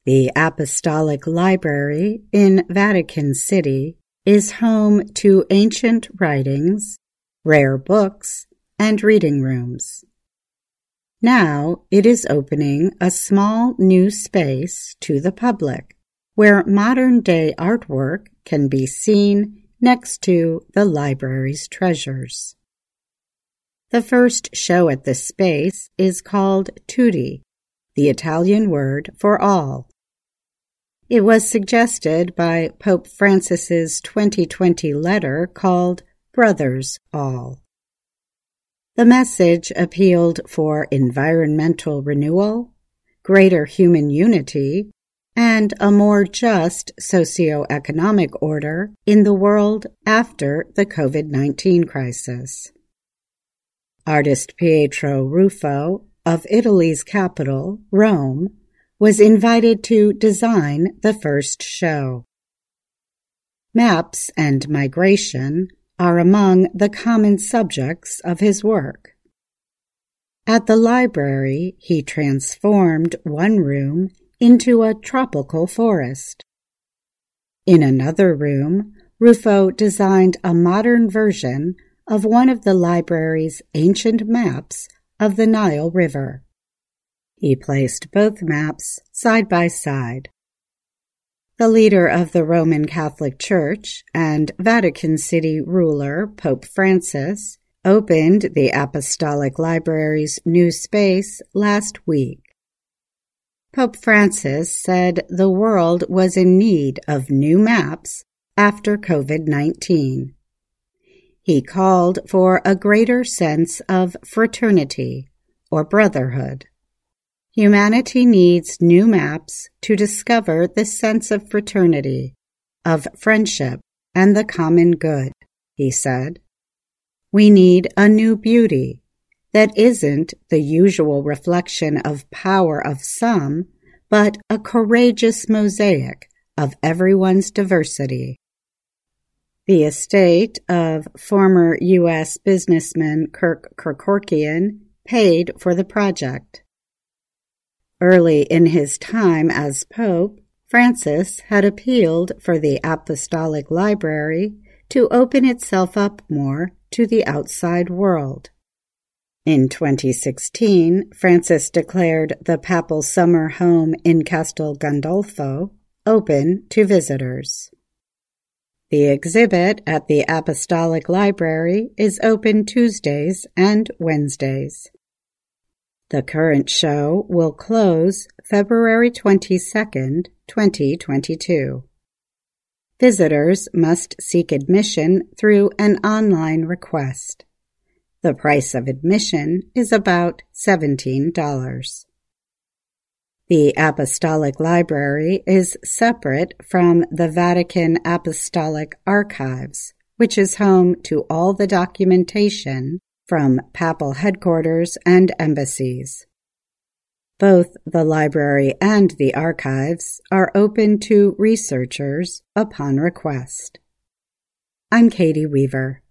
The Apostolic Library in Vatican City is home to ancient writings, rare books, and reading rooms. Now it is opening a small new space to the public, where modern-day artwork can be seen next to the library's treasures. The first show at the space is called Tutti, the Italian word for all. It was suggested by Pope Francis's 2020 letter called Brothers All. The message appealed for environmental renewal, greater human unity, and a more just socio-economic order in the world after the COVID-19 crisis. Artist Pietro Ruffo of Italy's capital, Rome, was invited to design the first show. Maps and migration are among the common subjects of his work. At the library, he transformed one room into a tropical forest. In another room, Ruffo designed a modern version of one of the library's ancient maps of the Nile River. He placed both maps side by side. The leader of the Roman Catholic Church and Vatican City ruler, Pope Francis, opened the Apostolic Library's new space last week. Pope Francis said the world was in need of new maps after COVID-19. He called for a greater sense of fraternity or brotherhood. Humanity needs new maps to discover the sense of fraternity, of friendship, and the common good, he said. We need a new beauty that isn't the usual reflection of power of some, but a courageous mosaic of everyone's diversity. The estate of former U.S. businessman Kirk Kerkorian paid for the project. Early in his time as Pope, Francis had appealed for the Apostolic Library to open itself up more to the outside world. In 2016, Francis declared the papal summer home in Castel Gandolfo open to visitors. The exhibit at the Apostolic Library is open Tuesdays and Wednesdays. The current show will close February 22, 2022. Visitors must seek admission through an online request. The price of admission is about $17. The Apostolic Library is separate from the Vatican Apostolic Archives, which is home to all the documentation from papal headquarters and embassies. Both the library and the archives are open to researchers upon request. I'm Katie Weaver.